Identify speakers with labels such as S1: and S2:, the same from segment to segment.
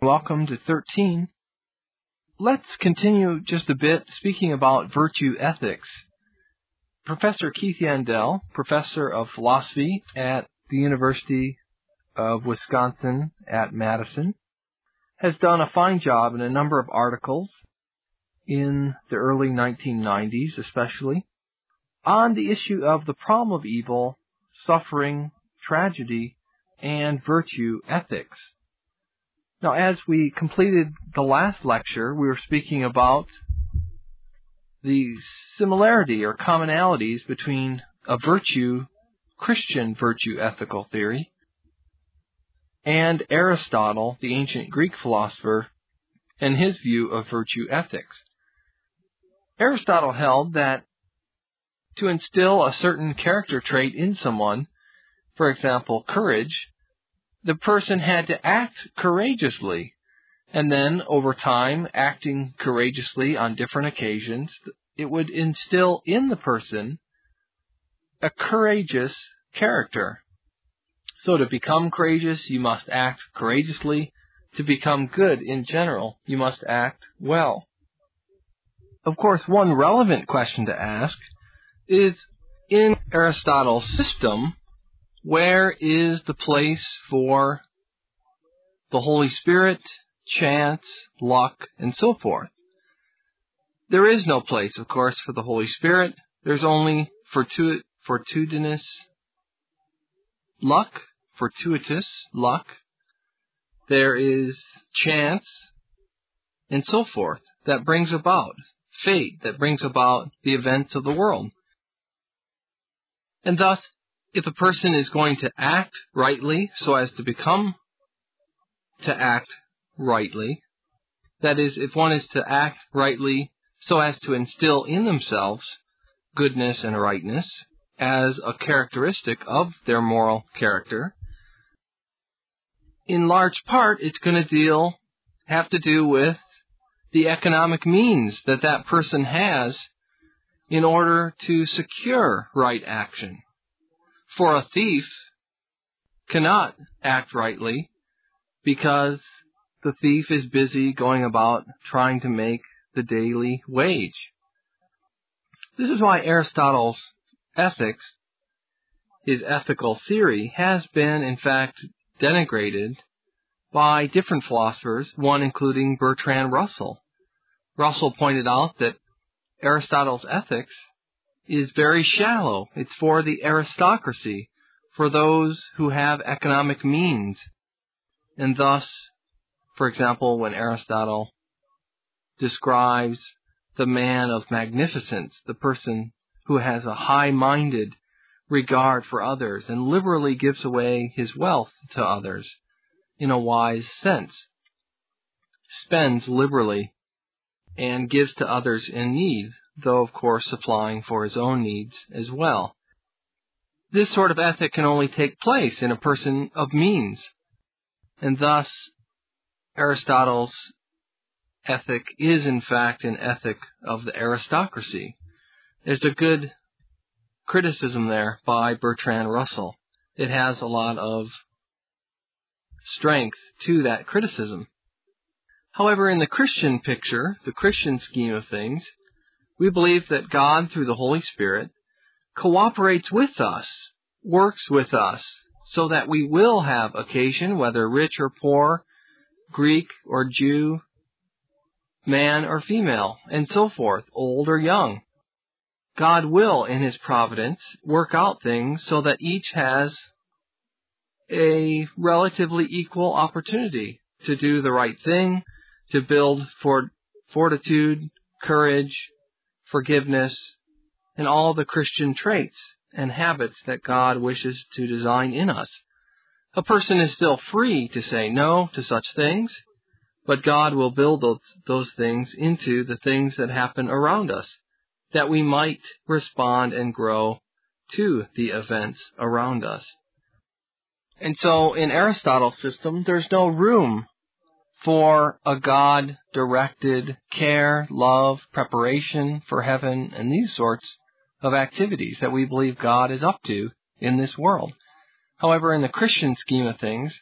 S1: Welcome to 13. Let's continue just a bit speaking about virtue ethics. Professor Keith Yandell, professor of philosophy at the University of Wisconsin at Madison, has done a fine job in a number of articles in the early 1990s especially on the issue of the problem of evil, suffering, tragedy, and virtue ethics. Now, as we completed the last lecture, we were speaking about the similarity or commonalities between a Christian virtue ethical theory, and Aristotle, the ancient Greek philosopher, and his view of virtue ethics. Aristotle held that to instill a certain character trait in someone, for example, courage, the person had to act courageously, and then, over time, acting courageously on different occasions, it would instill in the person a courageous character. So to become courageous, you must act courageously. To become good in general, you must act well. Of course, one relevant question to ask is, in Aristotle's system, where is the place for the Holy Spirit, chance, luck, and so forth? There is no place, of course, for the Holy Spirit. There's only fortuitous luck. There is chance, and so forth, that brings about fate, that brings about the events of the world. And thus, if a person is going to act rightly so as to act rightly, that is, if one is to act rightly so as to instill in themselves goodness and rightness as a characteristic of their moral character, in large part it's going to have to do with the economic means that person has in order to secure right action. For a thief cannot act rightly because the thief is busy going about trying to make the daily wage. This is why Aristotle's ethics, his ethical theory, has been, in fact, denigrated by different philosophers, one including Bertrand Russell. Russell pointed out that Aristotle's ethics is very shallow. It's for the aristocracy, for those who have economic means. And thus, for example, when Aristotle describes the man of magnificence, the person who has a high-minded regard for others and liberally gives away his wealth to others in a wise sense, spends liberally and gives to others in need, though of course supplying for his own needs as well. This sort of ethic can only take place in a person of means, and thus Aristotle's ethic is in fact an ethic of the aristocracy. There's a good criticism there by Bertrand Russell. It has a lot of strength to that criticism. However, in the Christian picture, the Christian scheme of things, we believe that God, through the Holy Spirit, cooperates with us, works with us, so that we will have occasion, whether rich or poor, Greek or Jew, man or female, and so forth, old or young. God will, in His providence, work out things so that each has a relatively equal opportunity to do the right thing, to build fortitude, courage, forgiveness, and all the Christian traits and habits that God wishes to design in us. A person is still free to say no to such things, but God will build those things into the things that happen around us, that we might respond and grow to the events around us. And so in Aristotle's system, there's no room for a God-directed care, love, preparation for heaven, and these sorts of activities that we believe God is up to in this world. However, in the Christian scheme of things,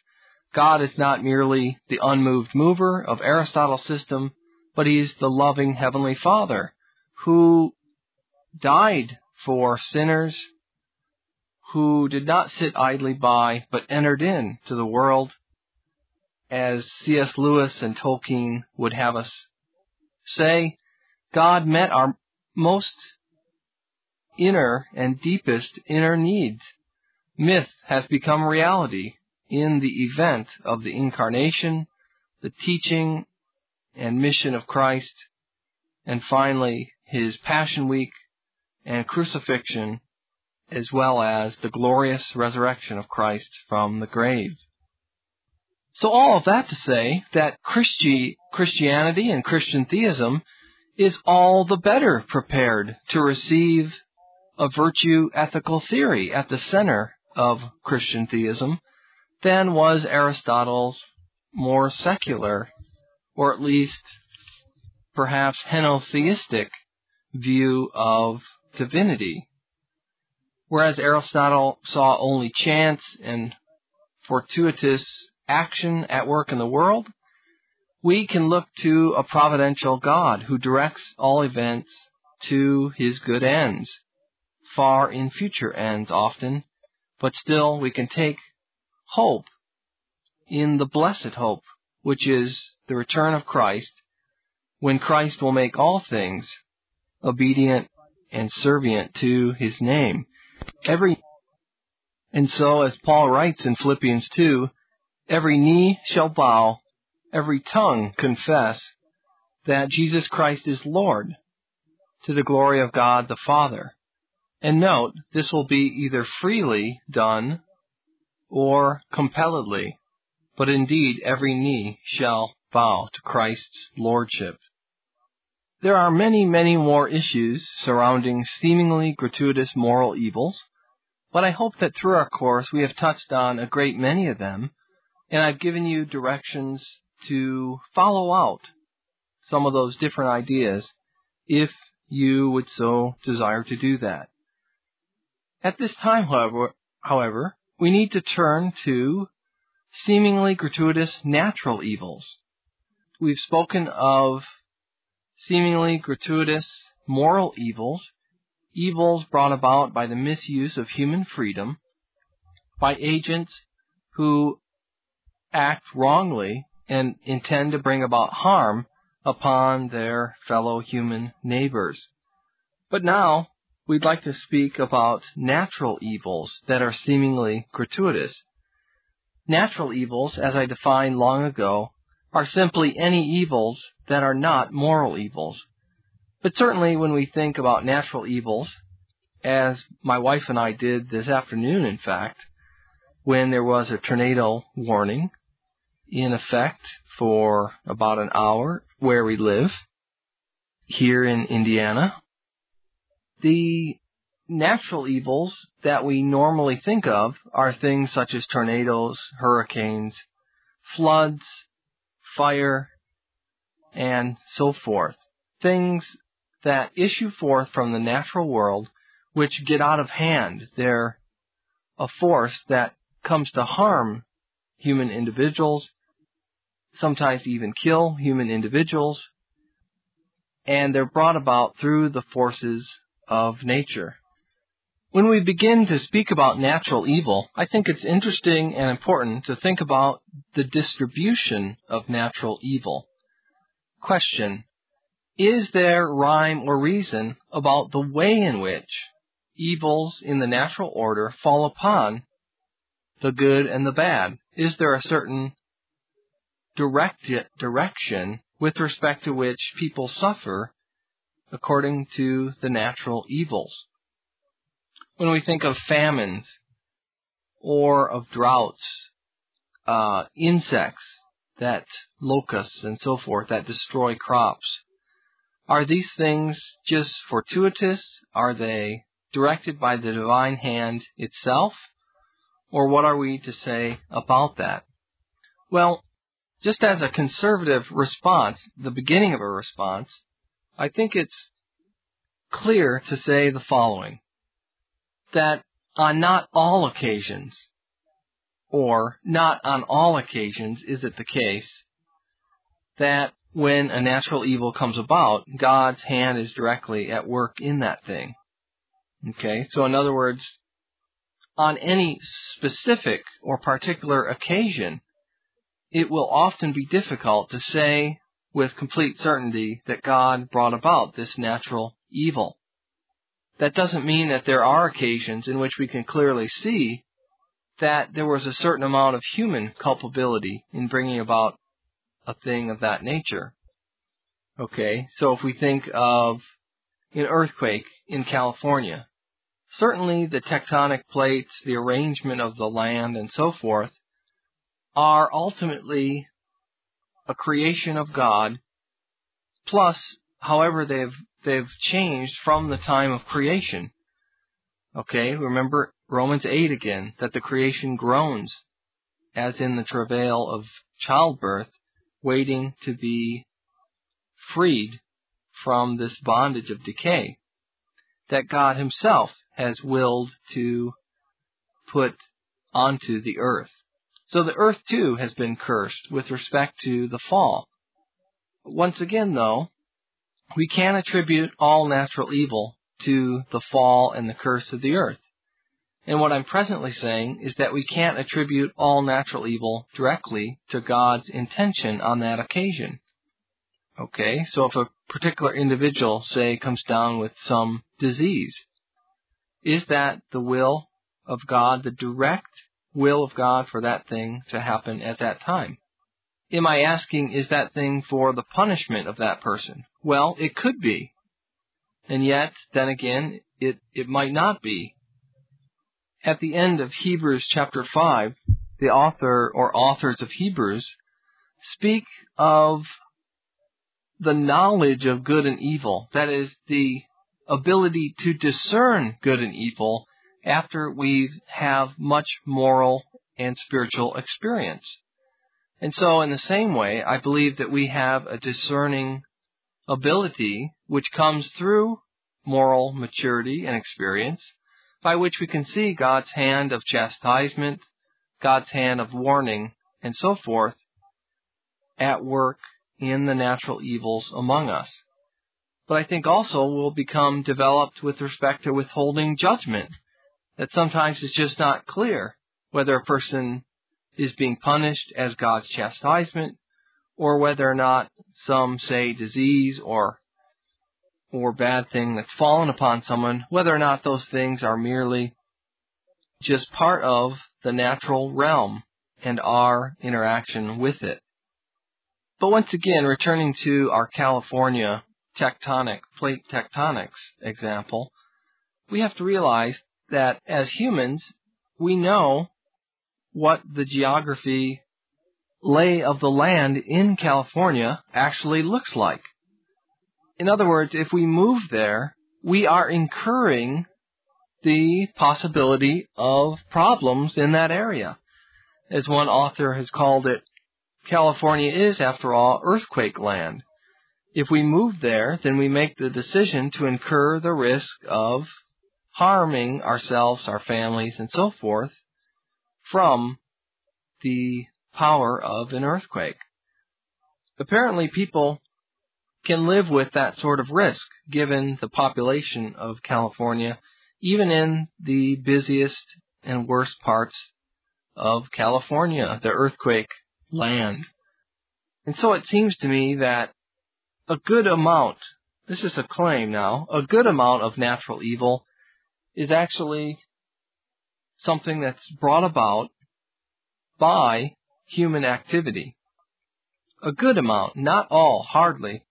S1: God is not merely the unmoved mover of Aristotle's system, but He's the loving Heavenly Father who died for sinners, who did not sit idly by, but entered into the world, as C.S. Lewis and Tolkien would have us say. God met our most inner and deepest inner needs. Myth has become reality in the event of the Incarnation, the teaching and mission of Christ, and finally His Passion Week and crucifixion, as well as the glorious resurrection of Christ from the grave. So all of that to say that Christianity and Christian theism is all the better prepared to receive a virtue ethical theory at the center of Christian theism than was Aristotle's more secular, or at least perhaps henotheistic view of divinity. Whereas Aristotle saw only chance and fortuitous action at work in the world, we can look to a providential God who directs all events to His good ends, far in future ends often, but still we can take hope in the blessed hope, which is the return of Christ, when Christ will make all things obedient and servient to His name. And so, as Paul writes in Philippians 2, every knee shall bow, every tongue confess that Jesus Christ is Lord, to the glory of God the Father. And note, this will be either freely done or compelledly, but indeed every knee shall bow to Christ's lordship. There are many, many more issues surrounding seemingly gratuitous moral evils, but I hope that through our course we have touched on a great many of them, and I've given you directions to follow out some of those different ideas if you would so desire to do that. At this time, however, we need to turn to seemingly gratuitous natural evils. We've spoken of seemingly gratuitous moral evils, evils brought about by the misuse of human freedom, by agents who act wrongly and intend to bring about harm upon their fellow human neighbors. But now, we'd like to speak about natural evils that are seemingly gratuitous. Natural evils, as I defined long ago, are simply any evils that are not moral evils. But certainly when we think about natural evils, as my wife and I did this afternoon, in fact, when there was a tornado warning in effect for about an hour where we live, here in Indiana, the natural evils that we normally think of are things such as tornadoes, hurricanes, floods, fire, and so forth. Things that issue forth from the natural world which get out of hand. They're a force that comes to harm human individuals, sometimes even kill human individuals, and they're brought about through the forces of nature. When we begin to speak about natural evil, I think it's interesting and important to think about the distribution of natural evil. Question: is there rhyme or reason about the way in which evils in the natural order fall upon the good and the bad? Is there a certain direction with respect to which people suffer according to the natural evils? When we think of famines or of droughts, insects, that locusts and so forth that destroy crops, are these things just fortuitous? Are they directed by the divine hand itself? Or what are we to say about that? Well, just as a conservative response, the beginning of a response, I think it's clear to say the following: that on not all occasions or not on all occasions is it the case that when a natural evil comes about, God's hand is directly at work in that thing. Okay, so in other words, on any specific or particular occasion, it will often be difficult to say with complete certainty that God brought about this natural evil. That doesn't mean that there are occasions in which we can clearly see that there was a certain amount of human culpability in bringing about a thing of that nature. Okay, so if we think of an earthquake in California, certainly the tectonic plates, the arrangement of the land, and so forth are ultimately a creation of God, plus however they've changed from the time of creation. Okay, remember Romans 8 again, that the creation groans as in the travail of childbirth, waiting to be freed from this bondage of decay that God himself has willed to put onto the earth. So the earth too has been cursed with respect to the fall. Once again though, we can't attribute all natural evil to the fall and the curse of the earth. And what I'm presently saying is that we can't attribute all natural evil directly to God's intention on that occasion. Okay, so if a particular individual, say, comes down with some disease, is that the will of God, the direct will of God for that thing to happen at that time? Am I asking, is that thing for the punishment of that person? Well, it could be. And yet, then again, it might not be. At the end of Hebrews chapter 5, the author or authors of Hebrews speak of the knowledge of good and evil. That is, the ability to discern good and evil after we have much moral and spiritual experience. And so in the same way, I believe that we have a discerning ability which comes through moral maturity and experience, by which we can see God's hand of chastisement, God's hand of warning, and so forth, at work in the natural evils among us. But I think also will become developed with respect to withholding judgment, that sometimes it's just not clear whether a person is being punished as God's chastisement, or whether or not some, say, disease or bad thing that's fallen upon someone, whether or not those things are merely just part of the natural realm and our interaction with it. But once again, returning to our California plate tectonics example, we have to realize that as humans, we know what the geography lay of the land in California actually looks like. In other words, if we move there, we are incurring the possibility of problems in that area. As one author has called it, California is, after all, earthquake land. If we move there, then we make the decision to incur the risk of harming ourselves, our families, and so forth from the power of an earthquake. Apparently, people can live with that sort of risk, given the population of California, even in the busiest and worst parts of California, the earthquake land. And so it seems to me that a good amount, this is a claim now, a good amount of natural evil is actually something that's brought about by human activity. A good amount, not all, hardly,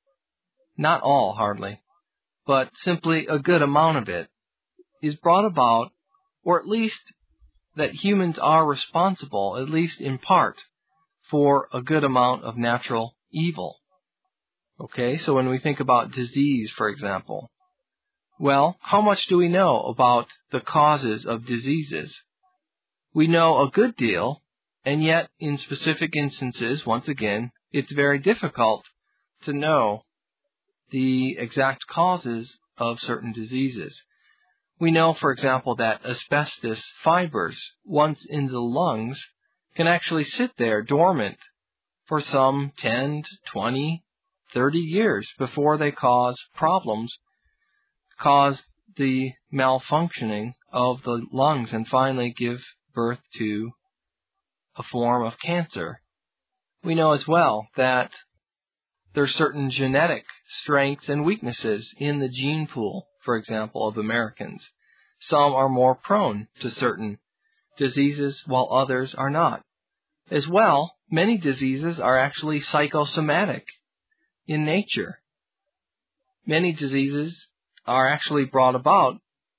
S1: but simply a good amount of it is brought about, or at least that humans are responsible, at least in part, for a good amount of natural evil. Okay, so when we think about disease, for example, well, how much do we know about the causes of diseases? We know a good deal, and yet in specific instances, once again, it's very difficult to know the exact causes of certain diseases. We know, for example, that asbestos fibers, once in the lungs, can actually sit there dormant for some 10, 20, 30 years before they cause problems, cause the malfunctioning of the lungs, and finally give birth to a form of cancer. We know as well that there are certain genetic strengths and weaknesses in the gene pool, for example, of Americans. Some are more prone to certain diseases while others are not. As well, many diseases are actually psychosomatic in nature. Many diseases are actually brought about,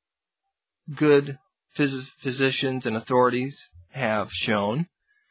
S1: good physicians and authorities have shown,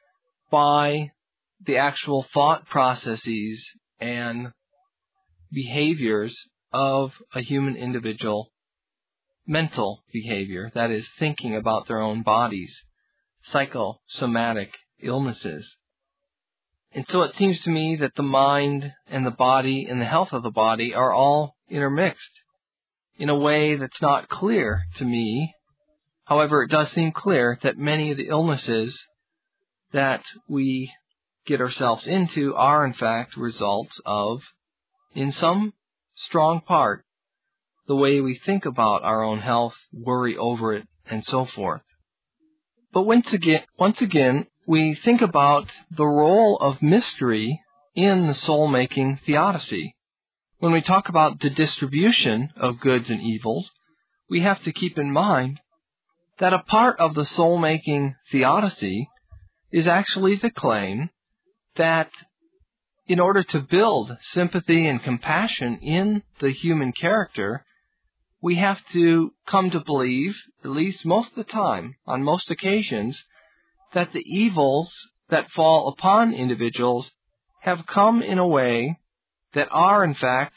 S1: by the actual thought processes and behaviors of a human individual, mental behavior, that is, thinking about their own bodies, psychosomatic illnesses. And so it seems to me that the mind and the body and the health of the body are all intermixed in a way that's not clear to me. However, it does seem clear that many of the illnesses that we get ourselves into are in fact results of, in some strong part, the way we think about our own health, worry over it, and so forth. But once again, we think about the role of mystery in the soul-making theodicy. When we talk about the distribution of goods and evils, we have to keep in mind that a part of the soul-making theodicy is actually the claim that in order to build sympathy and compassion in the human character, we have to come to believe, at least most of the time, on most occasions, that the evils that fall upon individuals have come in a way that are, in fact,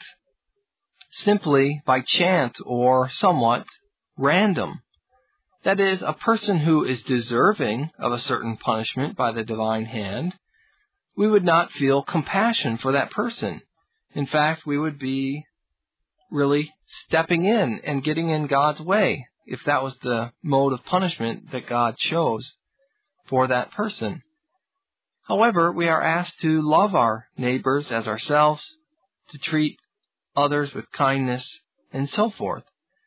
S1: simply by chance or somewhat random. That is, a person who is deserving of a certain punishment by the divine hand, we would not feel compassion for that person. In fact, we would be really stepping in and getting in God's way if that was the mode of punishment that God chose for that person. However, we are asked to love our neighbors as ourselves, to treat others with kindness, and so forth.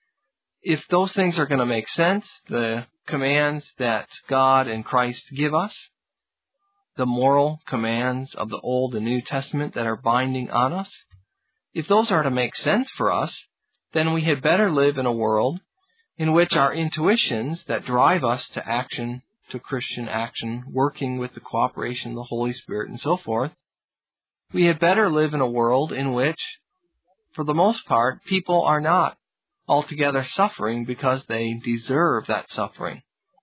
S1: If those things are going to make sense, the commands that God and Christ give us, the moral commands of the Old and New Testament that are binding on us, if those are to make sense for us, then we had better live in a world in which our intuitions that drive us to action, to Christian action, working with the cooperation of the Holy Spirit and so forth, we had better live in a world in which, for the most part, people are not altogether suffering because they deserve that suffering.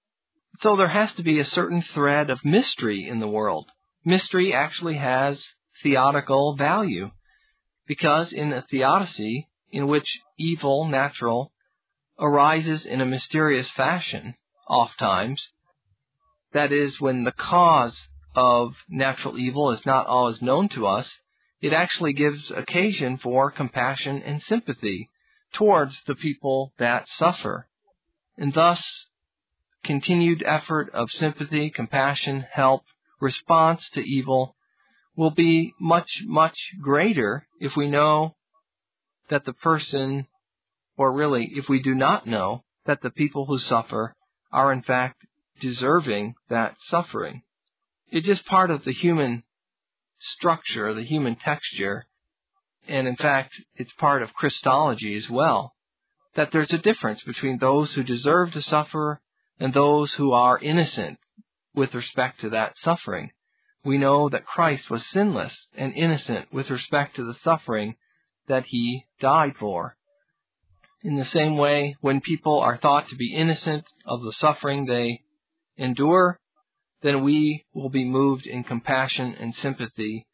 S1: So there has to be a certain thread of mystery in the world. Mystery actually has theodical value, because in a theodicy in which evil, natural, arises in a mysterious fashion, oftentimes, that is, when the cause of natural evil is not always known to us, it actually gives occasion for compassion and sympathy towards the people that suffer. And thus, continued effort of sympathy, compassion, help, response to evil will be much, much greater if we know that the person, or really if we do not know that the people who suffer are in fact deserving that suffering. It's just part of the human structure, the human texture, and in fact it's part of Christology as well, that there's a difference between those who deserve to suffer and those who are innocent with respect to that suffering. We know that Christ was sinless and innocent with respect to the suffering that he died for. In the same way, when people are thought to be innocent of the suffering they endure, then we will be moved in compassion and sympathy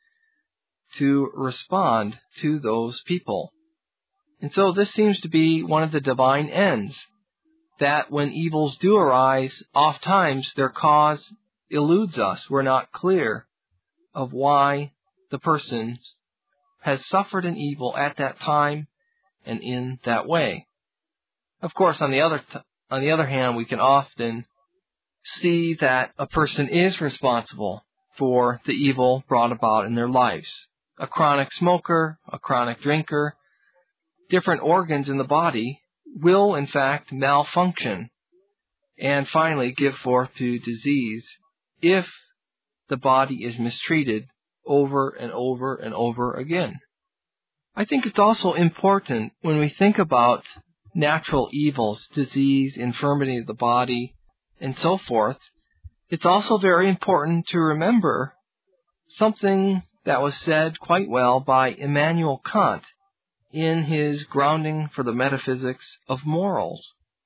S1: to respond to those people. And so this seems to be one of the divine ends, that when evils do arise, oftentimes their cause eludes us. We're not clear of why the person has suffered an evil at that time and in that way. Of course, on the other hand, we can often see that a person is responsible for the evil brought about in their lives. A chronic smoker, a chronic drinker, different organs in the body will in fact malfunction and finally give forth to disease if the body is mistreated over and over and over again. I think it's also important when we think about natural evils, disease, infirmity of the body, and so forth, it's also very important to remember something that was said quite well by Immanuel Kant in his Grounding for the Metaphysics of Morals,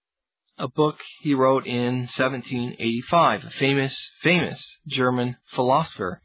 S1: a book he wrote in 1785, a famous German philosopher.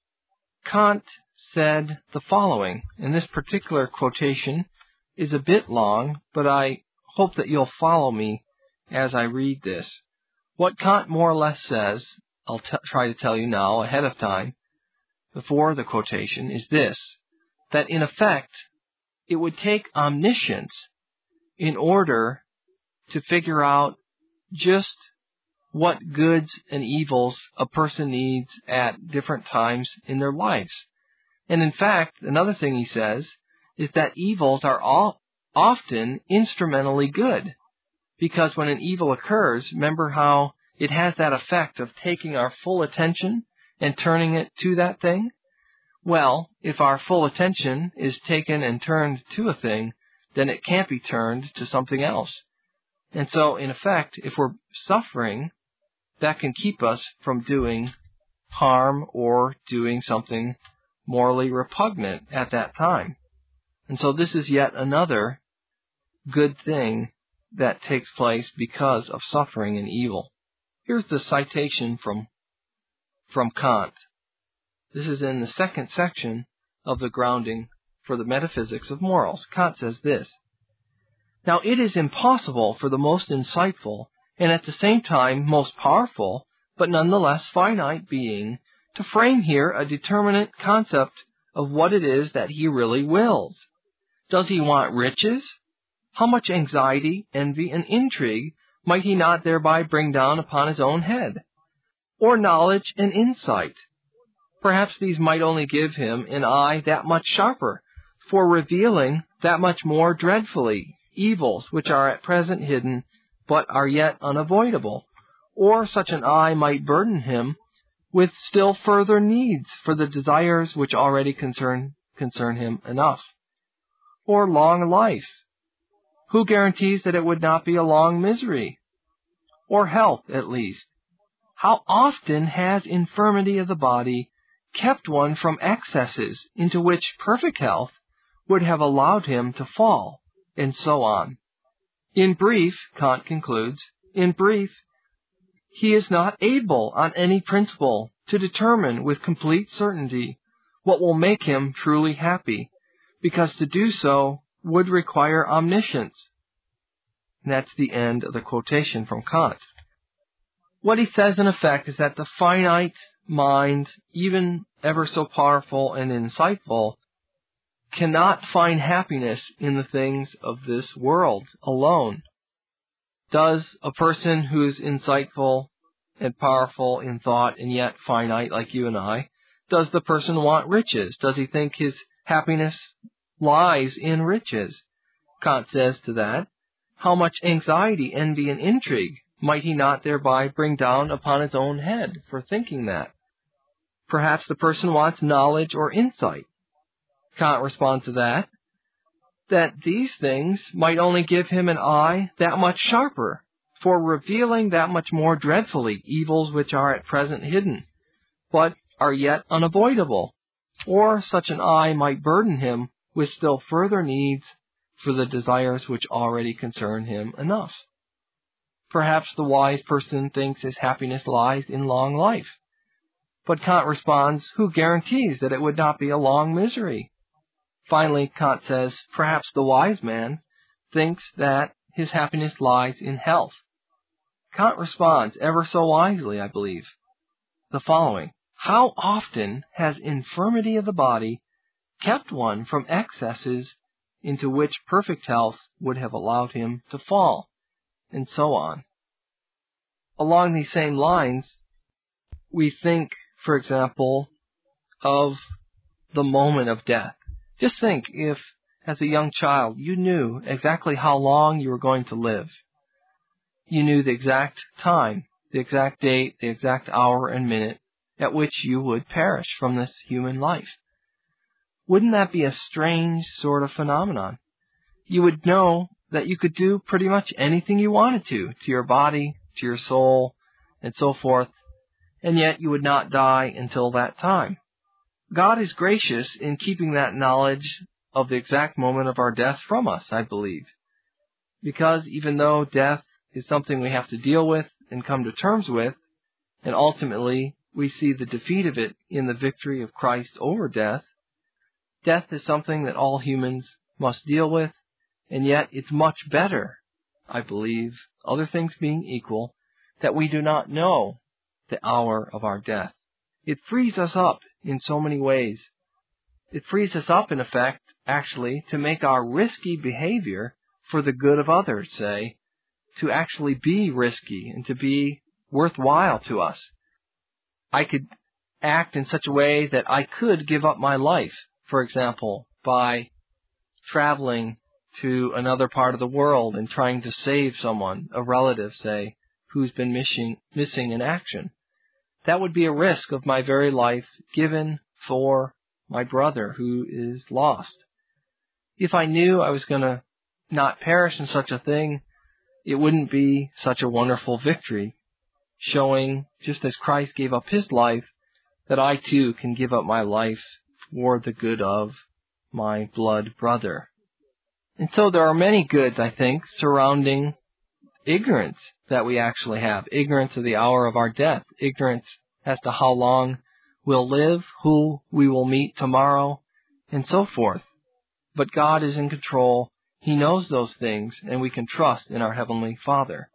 S1: Kant said the following, and this particular quotation is a bit long, but I hope that you'll follow me as I read this. What Kant more or less says, I'll try to tell you now ahead of time, before the quotation, is this, that in effect, it would take omniscience in order to figure out just what goods and evils a person needs at different times in their lives. And in fact, another thing he says is that evils are often instrumentally good. Because when an evil occurs, remember how it has that effect of taking our full attention and turning it to that thing? Well, if our full attention is taken and turned to a thing, then it can't be turned to something else. And so, in effect, if we're suffering, that can keep us from doing harm or doing something morally repugnant at that time. And so this is yet another good thing that takes place because of suffering and evil. Here's the citation from Kant. This is in the second section of the Grounding for the Metaphysics of Morals. Kant says this, "Now it is impossible for the most insightful and at the same time most powerful, but nonetheless finite being to frame here a determinate concept of what it is that he really wills. Does he want riches? How much anxiety, envy, and intrigue might he not thereby bring down upon his own head? Or knowledge and insight? Perhaps these might only give him an eye that much sharper, for revealing that much more dreadfully evils which are at present hidden, but are yet unavoidable. Or such an eye might burden him with still further needs for the desires which already concern him enough. Or long life. Who guarantees that it would not be a long misery? Or health, at least. How often has infirmity of the body kept one from excesses into which perfect health would have allowed him to fall, and so on. In brief," Kant concludes, "in brief, he is not able on any principle to determine with complete certainty what will make him truly happy, because to do so would require omniscience." And that's the end of the quotation from Kant. What he says in effect is that the finite mind, even ever so powerful and insightful, cannot find happiness in the things of this world alone. Does a person who is insightful and powerful in thought and yet finite like you and I, does the person want riches? Does he think his happiness lies in riches? Kant says to that, how much anxiety, envy, and intrigue might he not thereby bring down upon his own head for thinking that? Perhaps the person wants knowledge or insight. Kant responds to that these things might only give him an eye that much sharper, for revealing that much more dreadfully evils which are at present hidden, but are yet unavoidable. Or such an eye might burden him with still further needs for the desires which already concern him enough. Perhaps the wise person thinks his happiness lies in long life. But Kant responds, who guarantees that it would not be a long misery? Finally, Kant says, perhaps the wise man thinks that his happiness lies in health. Kant responds, ever so wisely, I believe, the following: how often has infirmity of the body kept one from excesses into which perfect health would have allowed him to fall? And so on. along these same lines, we think, for example, of the moment of death. Just think if, as a young child, you knew exactly how long you were going to live. You knew the exact time, the exact date, the exact hour and minute at which you would perish from this human life. Wouldn't that be a strange sort of phenomenon? You would know that you could do pretty much anything you wanted to your body, to your soul, and so forth, and yet you would not die until that time. God is gracious in keeping that knowledge of the exact moment of our death from us, I believe. Because even though death is something we have to deal with and come to terms with, and ultimately we see the defeat of it in the victory of Christ over death, death is something that all humans must deal with, and yet it's much better, I believe, other things being equal, that we do not know the hour of our death. It frees us up in so many ways. It frees us up, in effect, actually, to make our risky behavior for the good of others, say, to actually be risky and to be worthwhile to us. I could act in such a way that I could give up my life, for example, by traveling to another part of the world and trying to save someone, a relative, say, who's been missing in action. That would be a risk of my very life given for my brother who is lost. If I knew I was going to not perish in such a thing, it wouldn't be such a wonderful victory, showing, just as Christ gave up his life, that I too can give up my life for the good of my blood brother. And so there are many goods, I think, surrounding ignorance that we actually have. Ignorance of the hour of our death. Ignorance as to how long we'll live, who we will meet tomorrow, and so forth. But God is in control. He knows those things, and we can trust in our Heavenly Father.